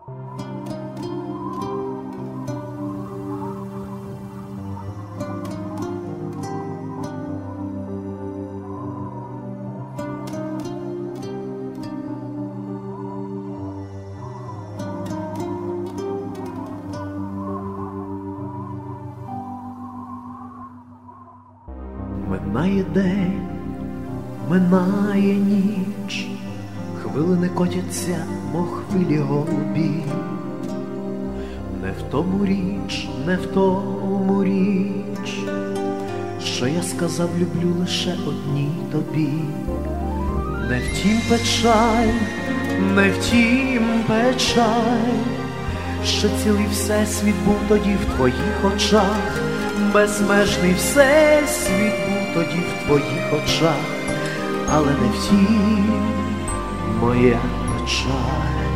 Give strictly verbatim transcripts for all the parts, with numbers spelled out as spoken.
Минає день, минає ніч, хвилини котяться, мов хвилі голубі. Не в тому річ, не в тому річ, що я сказав, люблю лише одній тобі. Не втім печаль, не втім печаль, що цілий всесвіт був тоді в твоїх очах. Безмежний всесвіт був тоді в твоїх очах, але не втім моя печаль.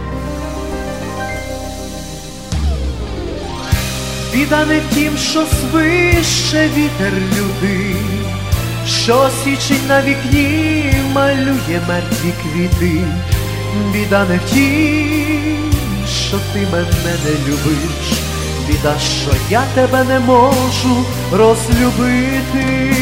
Біда не в тім, що свище вітер лютий, що січень на вікні малює мертві квіти. Біда не в тім, що ти мене не любиш, біда, що я тебе не можу розлюбити.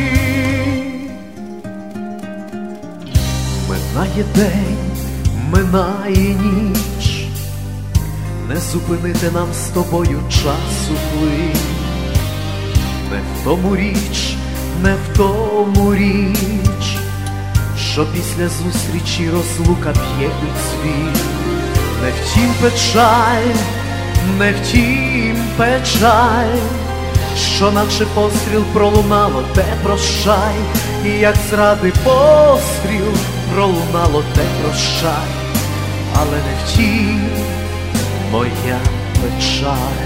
Минає день, минає ніч, не зупинити нам з тобою часу плин. Не в тому річ, не в тому річ, що після зустрічі розлука п'є під світ. Не втім печаль, не втім печаль, що наче постріл пролунало те прощай, і як зради постріл пролунало те прощай, але не втім моя печаль.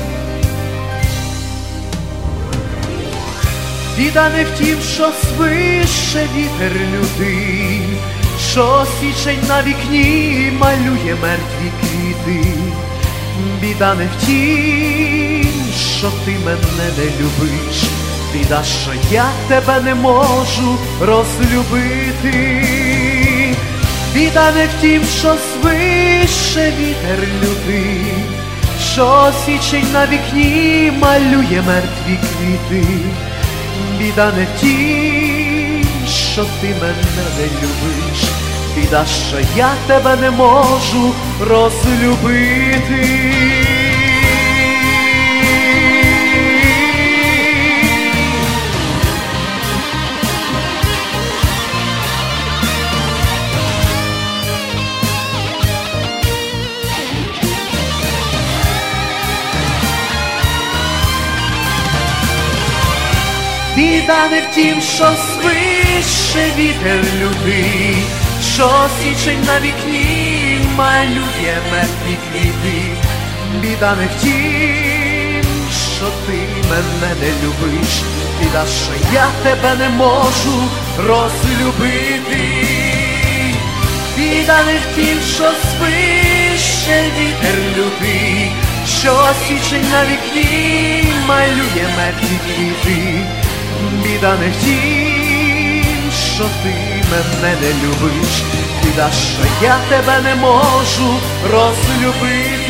Біда не в тім, що свище вітер лютий, що січень на вікні малює мертві квіти. Біда не в тім, що ти мене не любиш, біда, що я тебе не можу розлюбити. Біда не в тім, що свище вітер лютий, що січень на вікні малює мертві квіти. Біда не в тім, що ти мене не любиш, біда, що я тебе не можу розлюбити. Біда не в тім, що свище вітер лютий, що січень на вікні малює мертві квіти. Біда не в тім, що ти мене не любиш, біда, що я тебе не можу розлюбити. Біда не в тім, що свище вітер лютий, що січень на вікні малює мертві квіти. Біда не в тім, що ти мене не любиш, біда, що я тебе не можу розлюбити.